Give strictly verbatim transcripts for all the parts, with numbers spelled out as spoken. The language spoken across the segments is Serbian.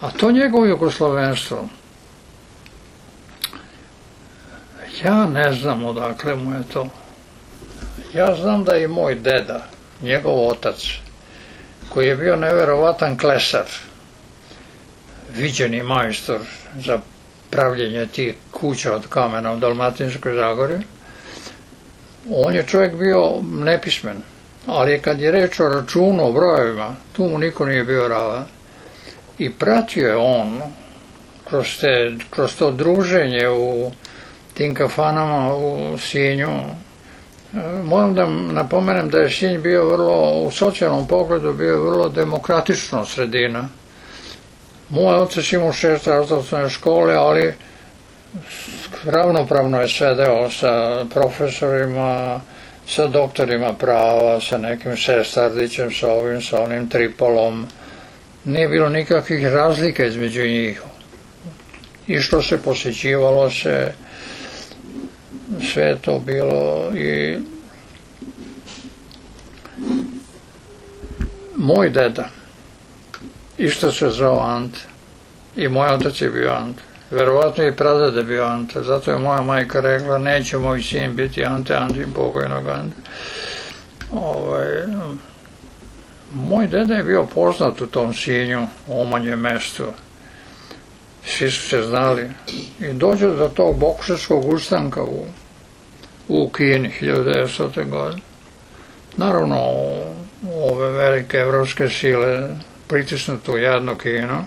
A to njegovo jugoslovenstvo, ja ne znam odakle mu je to. Ja znam da je i moj deda, njegov otac, koji je bio neverovatan klesar, viđeni majstor za pravljenje tih kuća od kamena u Dalmatinskoj Zagori, on je čovjek bio nepismen, ali kad je reč o računu, o brojevima, tu mu niko nije bio ravan. I pratio je on kroz, te, kroz to druženje u tim kafanama u Sinju. Moram da napomenem da je Sinj bio vrlo, u socijalnom pogledu bio vrlo demokratična sredina. Moj otac imao šest razredne škole, ali ravnopravno je sedeo sa profesorima, sa doktorima prava, sa nekim Sestardićem, sa ovim, sa onim Tripolom. Nije bilo nikakvih razlika između njih. Išlo se, posjećivalo se, sve je to bilo. I moj deda isto se zvao Ante i moj otac je bio Ante. Verovatno i pradeda je bio Ante, zato je moja majka rekla neće moj sin biti Ante, Antin pokojnog Ante. Ovaj, moj deda je bio poznat u tom Sinju, omanjem mestu. Svi su se znali. I dođe do tog boksarskog ustanka u, u Kini hiljadu devetstotne. godine. Naravno, ove velike evropske sile pritisnuto u jedno Kino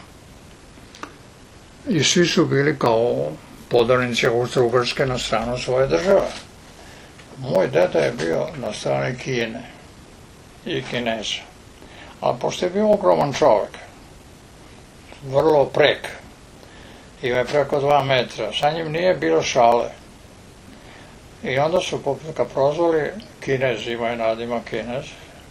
i svi su bili kao podanici Austro-Ugarske na stranu svoje države. Moj deda je bio na strani Kine i Kineza. A pošto je bio ogroman čovjek, vrlo prek, ima je preko dva metra, sa njim nije bilo šale. I onda su ga prozvali Kinez, imaju nadimak Kinez.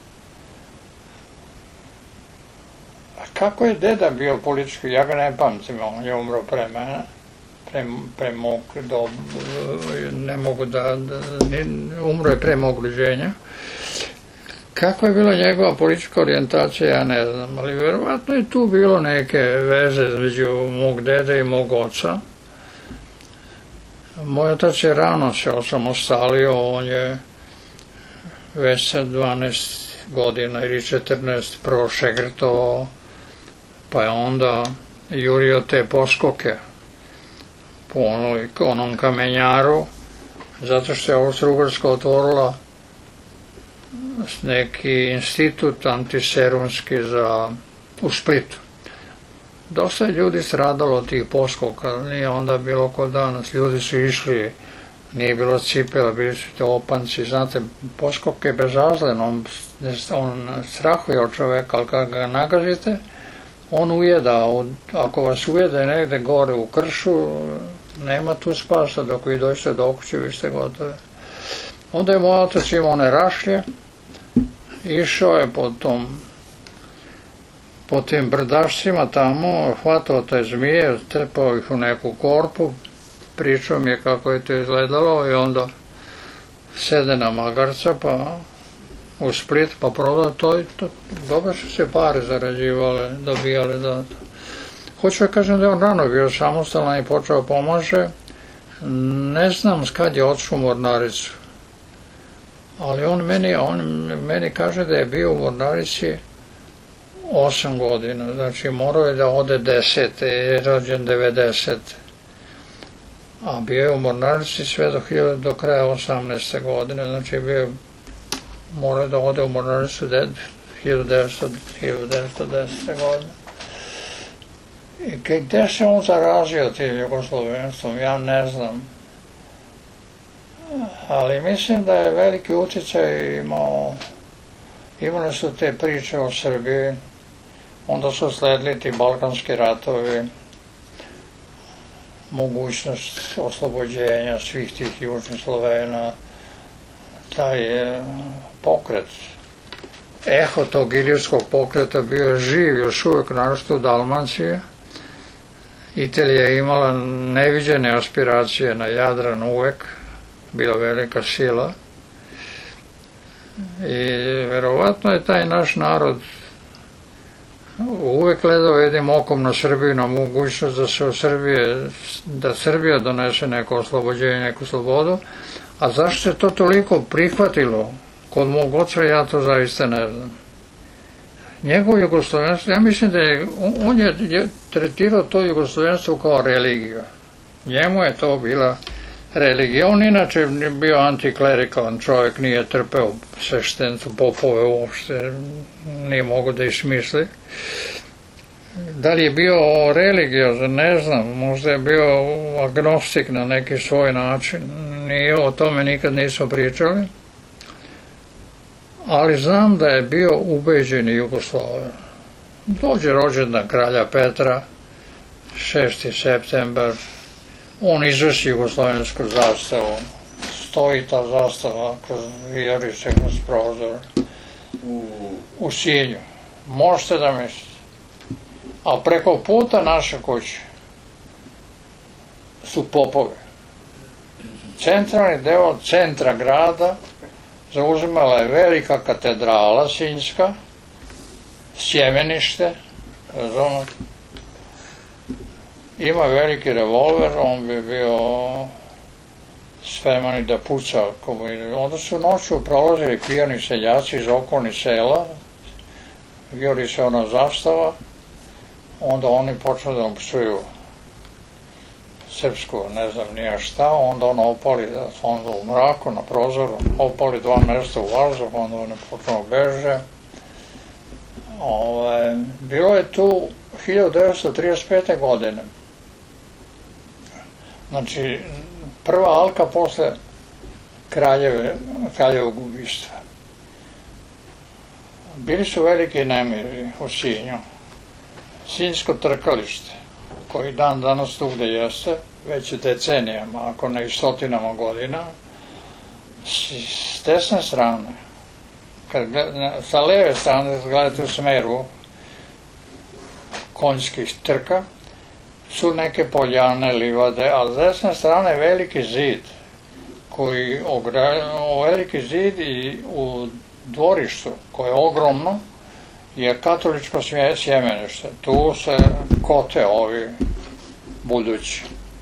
A kako je deda bio politički, ja ga ne pamtim, on je umro pre mene, pre, pre mog, do, ne mogu da, da umro je pre mog rođenja. Kako je bila njegova politička orijentacija, ja ne znam, ali verovatno je tu bilo neke veze između mog dede i mog oca. Moj otac je rano se osamostalio, on je već sa dvanaest godina ili četrnaest prvo šegrtovao, pa je onda jurio te poskoke po onom kamenjaru, zato što je Austro-Ugarska otvorila neki institut antiserumski za, u Splitu. Dosta je ljudi stradalo od tih poskoka, nije onda bilo kod danas, ljudi su išli, nije bilo cipela, bili su te opanci, znate, poskok je bezazlen, on, on strahuje od čoveka, ali kad ga nagazite, on ujeda, ako vas ujede negde gore u kršu, nema tu spasa, dok vi dođete do kuće, vi ste gotovi. Onda je moj otac imao one rašlje, išao je po tom, po tim brdašcima tamo, hvatao te zmije, trpao ih u neku korpu, pričao mi je kako je to izgledalo i onda sede na magarca, pa u Split, pa prodao to i to. Dobro su se pare zarađivale, dobijale da to. Hoću da kažem da je on rano bio samostalan i počeo pomaže. Ne znam kad je otišao u mornaricu, ali on meni, on meni kaže da je bio u mornarici osam godina, znači morao je da ode desete, je rođen devedesete. A bio je u mornarici sve do, do kraja osamnaeste. godine, znači bio morao je da ode u mornaricu hiljadu devetsto desete. godine. I gde se on zarazio tim jugoslovenstvom, ja ne znam. Ali mislim da je veliki utjecaj imao, imali su te priče o Srbiji, onda su sledili ti balkanski ratovi, mogućnost oslobođenja svih tih južnih Slovena, taj pokret, eho tog ilirskog pokreta bio je živ još uvijek, naročito u Dalmaciji. Italija je imala neviđene aspiracije na Jadran uvek, bila velika sila i verovatno je taj naš narod uvek gledao jednim okom na Srbiju, na mogućnost da se u Srbije, da Srbija donese neko oslobođenje, neku slobodu, a zašto se to toliko prihvatilo kod mog oca, ja to zaista ne znam. Njegovo jugoslovenstvo, ja mislim da je, on je tretirao to jugoslovenstvo kao religiju. Njemu je to bila religija. On inače bio antiklerikalan čovjek, nije trpeo sveštenstvo, popove uopšte, nije mogo da ismisli. Da li je bio religiozan, ne znam, možda je bio agnostik na neki svoj način, nije, o tome nikad nismo pričali, ali znam da je bio ubeđeni Jugoslaven. Dođe rođendan kralja Petra, šesti septembar, on izvesi jugoslovensku zastavu, stoji ta zastava, vijeri se kroz prozor, u Sinju. Možete da mislite. A preko puta naše kuće su popovi. Centralni deo centra grada zauzimala je velika katedrala sinjska, sjemenište, razumete. Ima veliki revolver, on bi bio spreman i da puca. Onda su noću prolazili pijani seljaci iz okolnih sela, vijeli se ona zastava, onda oni počnu da nam psuju srpsku, ne znam nija šta, onda ono opali, onda u mraku, na prozoru, opali dva mesta u vazduh, onda oni počnu beže. Ove, bilo je tu hiljadu devetsto trideset pete. godine. Znači, prva alka posle kraljeve, kraljevog ubistva. Bili su veliki nemiri u Sinju. Sinjsko trkalište, koji dan danas tu gde jeste, već decenijama, ako ne i stotinama godina, s desne strane, kad gleda, sa leve strane, gledate u smeru konjskih trka, su neke poljane, livade, a s desne strane veliki zid, koji veliki zid i u dvorištu, koje je ogromno, je katoličko sjemenište. Tu se kote ovi budući.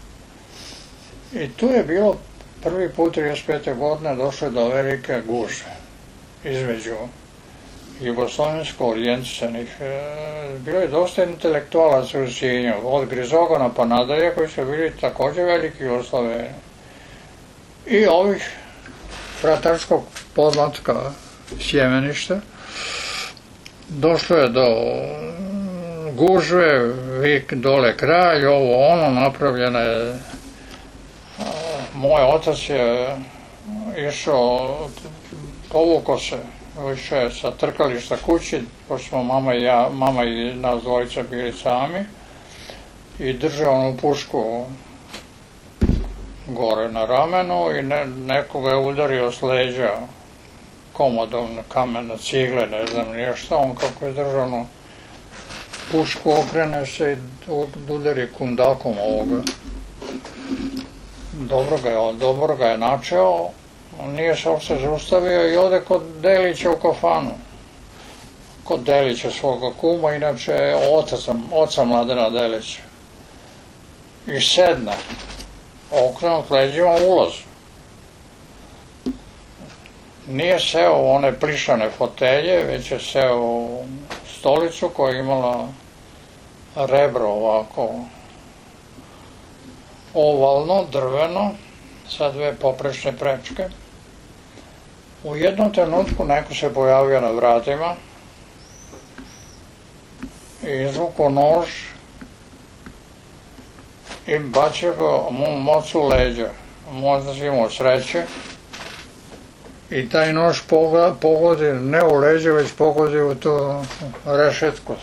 I tu je bilo prvi put trideset pete. godine došlo do velike gužve između jugoslovensko orijentisanih. Bilo je dosta intelektualaca u Sinju, od Grizogana pa nadalje, koji su bili također veliki Jugosloveni. I ovih fratarskog podmlatka sjemeništa. Došlo je do gužve, vik dole kralj, ovo ono, napravljeno je. Moj otac je išao, povukao se, išao je sa trkališta kući, pošto smo mama i ja, mama i nas dvojica bili sami, i držao onu pušku gore na ramenu i ne, nekoga je udario s leđa komodom na kamena cigle, ne znam nije šta, on kako je držano pušku okrene se i udari kundakom ovoga. Dobro ga je, dobro ga je načeo, nije se uopšte zaustavio i ode kod Delića u kafanu. Kod Delića svoga kuma, inače otaca, oca Mladena Delića. I sedne, okrenut leđima ulaz. Nije seo u one plišane fotelje, već je seo u stolicu koja je imala rebro ovako ovalno, drveno, sa dve poprečne prečke. U jednom trenutku neko se pojavio na vratima i izvukao nož i bacio ga mu mocu leđa. Možda si imao sreće. I taj nož pogodi ne u leđe, već pogodi u tu rešetku.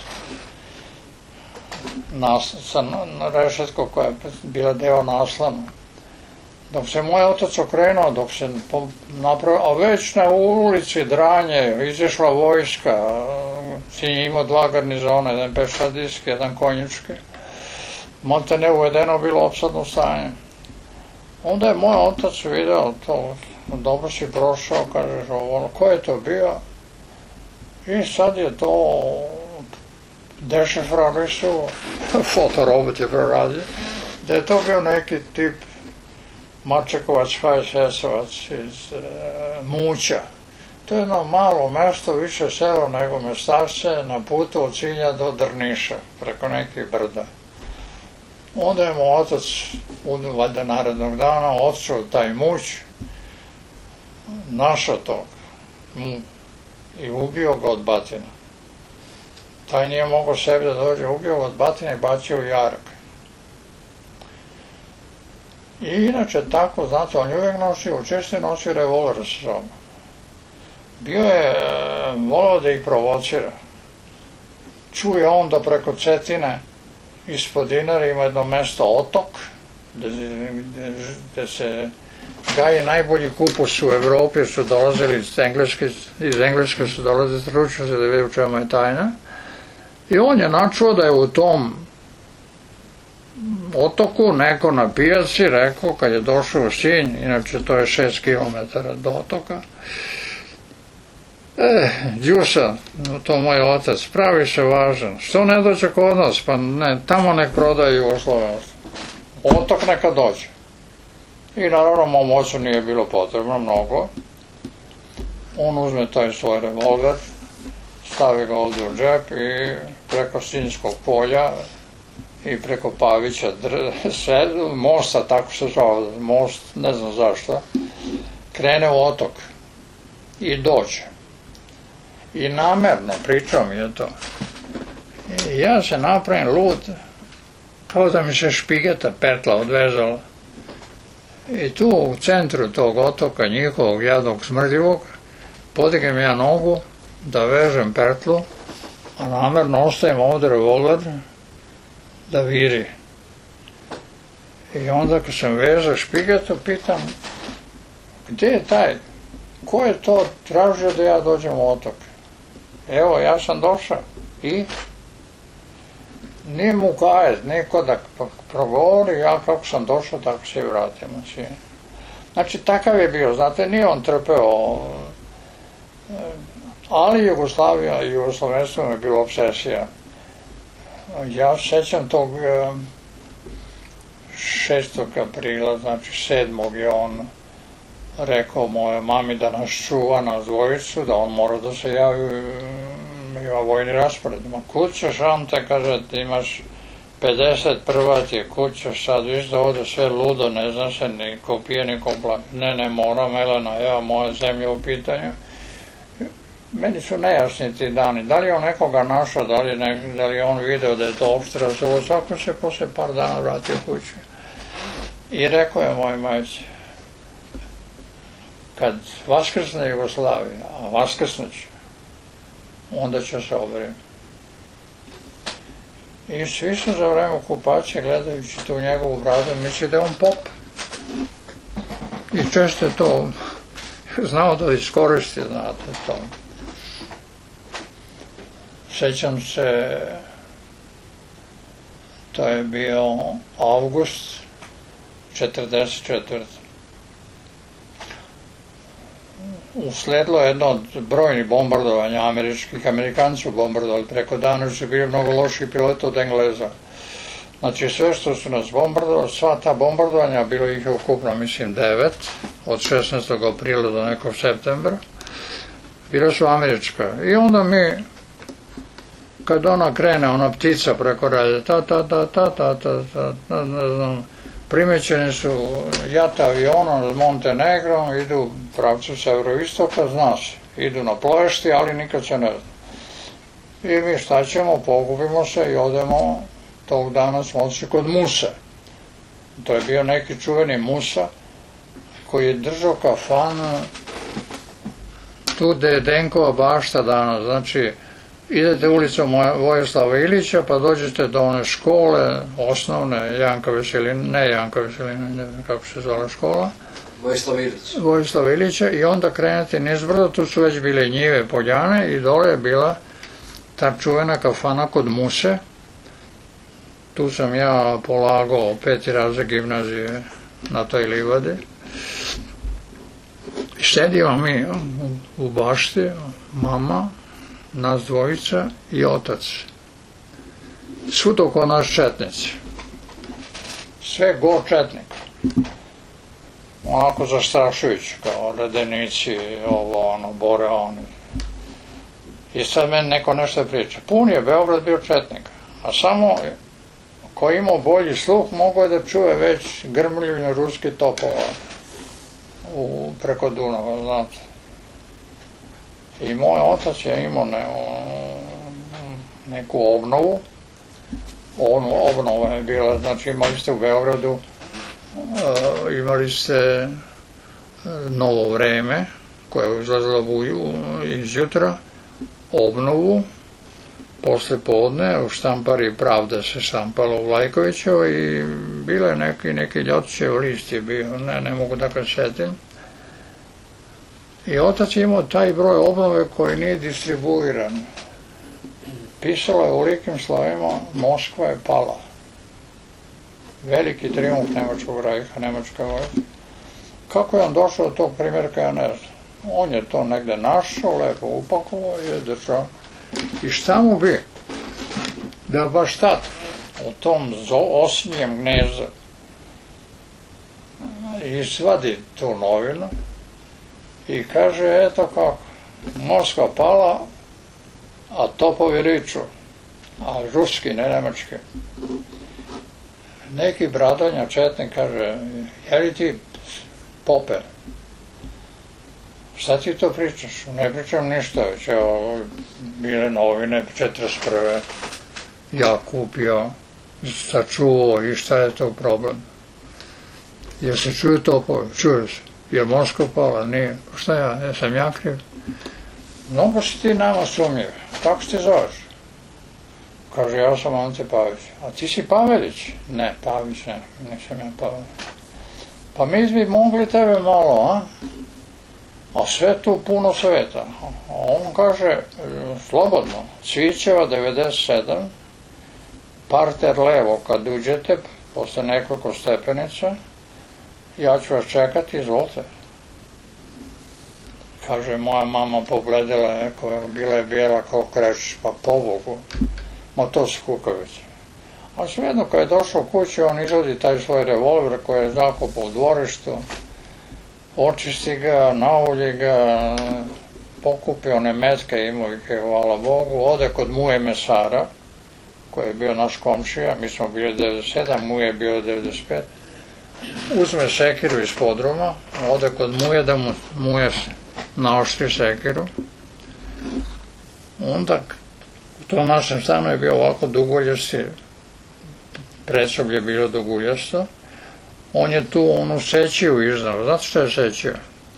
Sa rešetku koja je bila deo naslana. Dok se moj otac okrenuo, dok se napravio, a već na ulici Dranje, izašla vojska, Sinj imao dva garnizona, jedan pešadijski, jedan konjički. Montane uvedeno bilo opsadno stanje. Onda je moj otac video to, dobro si prošao, kažeš, ono, ko je to bio? I sad je to dešifrali su, fotorobot je proradio, da je to bio neki tip Mačekovac, ha es es-ovac iz e, Muća. To je jedno malo mesto, više selo nego Mestavce, na putu od Cilja do Drniša, preko nekih brda. Onda je mu otac, valjda narednog dana, otišao taj Muć, našao tog i ubio ga od batina. Taj nije mogao sebi da dođe, ubio ga od batina i bacio u jarak. I inače tako, znate, on je uvijek nosio, često nosio revolver sa sobom. Bio je, volao da ih provocira. Čuje on da preko Cetine ispod Dinara ima jedno mesto Otok, gde se gaji najbolji kupus u Evropi, su dolazili iz Engleske, iz Engleske su dolazili stručnjaci da vide u čemu je tajna. I on je načuo da je u tom Otoku neko na pijaci rekao, kad je došao u Sinj, inače to je šest kilometara do Otoka, E, Đusa, to moj otac, pravi se važan, što ne dođe kod nas, pa ne, tamo nek prodaje jugoslovenstvo. Otok neka dođe. I naravno mom ocu nije bilo potrebno mnogo. On uzme taj svoj revolver, stavi ga ovdje u džep i preko Sinjskog polja i preko Pavića sve, mosta, tako se zove, most, ne znam zašto, krene u Otok i dođe. I namerno, pričao mi je to. I ja se napravim lud, kao da mi se špigeta petla odvezala. I tu u centru tog otoka, njihovog jadnog smrdivog, podignem ja nogu da vežem petlu, a namerno ostavim ovdje revolver da viri. I onda kad sam vezao špigetu, pitam, gdje je taj? Ko je to tražio da ja dođem u Otok? Evo, ja sam došao. I? Nije mu kajet, niko da progovori, ja kako sam došao, tako se i vratim. Znači, takav je bio, znate, nije on trpeo, ali Jugoslavija i jugoslovenstvo mi je bilo obsesija. Ja sećam tog šestog aprila, znači sedmog je on rekao moje mami da nas čuva na dvojicu, da on mora da se javi, ima vojni raspored. Ma kud ćeš, Ante, kaže, ti imaš pedeset prva ti je, kud ćeš sad, viš da ovdje sve ludo, ne zna se, niko pije, niko plaće. Ne, ne moram, Elena, ja, moja zemlja u pitanju. Meni su nejasni ti dani, da li je on nekoga našao, da li, ne, da li je on video da je to opšte razovo, svako se posle par dana vratio kući. I rekao je moj majci, kad vaskrsne Jugoslavija, a vaskrsneće, onda će se obrim. I svi su za vreme okupacije, gledajući tu njegovu bradu, misli da je on pop. I često je to znao da iskoristi, znate, to. Sećam se, to je bio avgust četrdeset četvrte Usledilo jedno od brojnih bombardovanja američkih, Amerikanci su bombardovali preko dana, su bili mnogo loših pilota od Engleza. Znači sve što su nas bombardovali, sva ta bombardovanja, bilo ih je ukupno, mislim, devet, od šesnaestog aprila do nekog septembra, bila su američka. I onda mi, kad ona krene, ona ptica preko rade, ta, ta, ta, ta, ta, ta, ta, ne znam, primećeni su jata avionom od Montenegro, idu u pravcu severoistoka, zna se, idu na plešti, ali nikad se ne zna. I mi šta ćemo, pokupimo se i odemo, tog dana smo odšli kod Musa. To je bio neki čuveni Musa, koji je držao kafanu tu gde je Denkova bašta danas, znači idete ulicom Vojislava Ilića pa dođete do one škole osnovne, Janka Veselina, ne Janka Veselina, ne znam kako se zvala škola, Vojislava Ilića. Vojislava Ilića, i onda krenete nizbrdo, tu su već bile njive, poljane, i dole je bila ta čuvena kafana kod Muse. Tu sam ja polagao peti razred gimnazije na toj livadi. Sedimo mi u bašti, mama, nas dvojica i otac. su to kod nas četnici. Sve go četnik. Onako zastrašujući, kao redenici, ovo, ono, bore, oni. I sad meni neko nešto priča. Pun je Beograd bio četnika, a samo ko imao bolji sluh mogao je da čuje već grmljenje ruskih topova u, preko Dunava, znate. I moj otac je imao ne, neku obnovu. Onu obnova je bila, znači imali ste u Beogradu, uh, imali ste Novo vreme, koje je izlazilo izjutra, obnovu, posle podne, u Štampari Pravda se štampalo u Vlajkovićevo i bile neki, neki Ljotićev list je bio, ne, ne mogu da ga setim. I otac je imao taj broj obnove koji nije distribuiran. Pisalo je u velikim slovima, Moskva je pala. Veliki trijumf Nemačkog rajha, Nemačka vojska. Kako je on došao do tog primjerka, ja ne znam. On je to negde našao, lepo upakovao i je držao. I šta mu bi? Da baš tad, u tom osinjem gnezdu, izvadi tu novinu i kaže, eto kako, Moskva pala, a topovi riču, a ruski, ne nemački. Neki bradanja četnik kaže, je li ti pope? Šta ti to pričaš? Ne pričam ništa, već evo, bile novine, četrdeset prve ja kupio, sačuvao i šta je to problem? Jer se čuju topovi, čuju se. Jer Moskva pala, nije. Šta ja, ne sam ja kriv? Mnogo si ti nama sumnjiv. Kako se ti zoveš? Kaže, ja sam Ante Pavić. A ti si Pavelić? Ne, Pavić ne, nisam ja Pavelić. Pa mi bi mogli tebe malo, a? A sve tu puno sveta. A on kaže, slobodno, Cvićeva devedeset sedam, parter levo kad uđete, posle nekoliko stepenica, ja ću vas čekati, izvolite. Kaže, moja mama pogledala, neko, bila je bijela kao kreć, pa pobogu, ma to su kukavice. A svejedno, kad je došao kući, on izvodi taj svoj revolver koji je zakopao u dvorištu, očisti ga, naulji ga, pokupi one metke, imao ih je, hvala Bogu, ode kod Muje Mesara, koji je bio naš komšija, mi smo bili devedeset sedam, Muje je bio devedeset pet, uzme sekiru iz podruma, ode kod Muje da mu Muje naoštri sekiru. Onda u tom našem stanu je bio ovako duguljasti, predsoblje je bilo duguljasto. On je tu onu sećiju iznao. Znate što je sećio?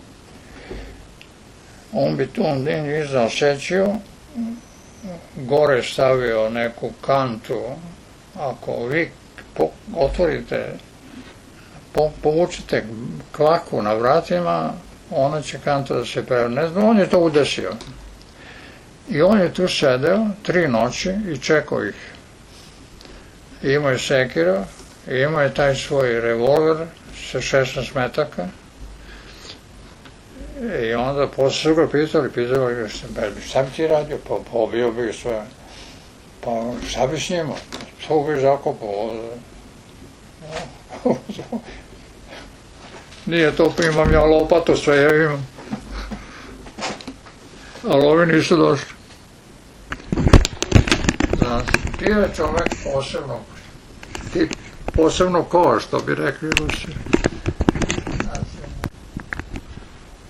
On bi tu iznao sećiju, gore stavio neku kantu. Ako vi otvorite, povučite kvaku na vratima, ona će kanta da se prevrne. Ne znam, on je to udesio. I on je tu sedeo tri noći i čekao ih. Imao je sekira, imao je taj svoj revolver sa šesnaest metaka. I onda posle su ga pitali, pitali ga, šta bi ti radio? Pa pobio bi sve. Pa šta bi s njima? To bi zakopao. Nije to, pa imam ja lopatu, sve ja imam. Ali ovi nisu došli. Znaš, ti je čovek posebno, ti posebno kovaš, što bi rekli Rusi.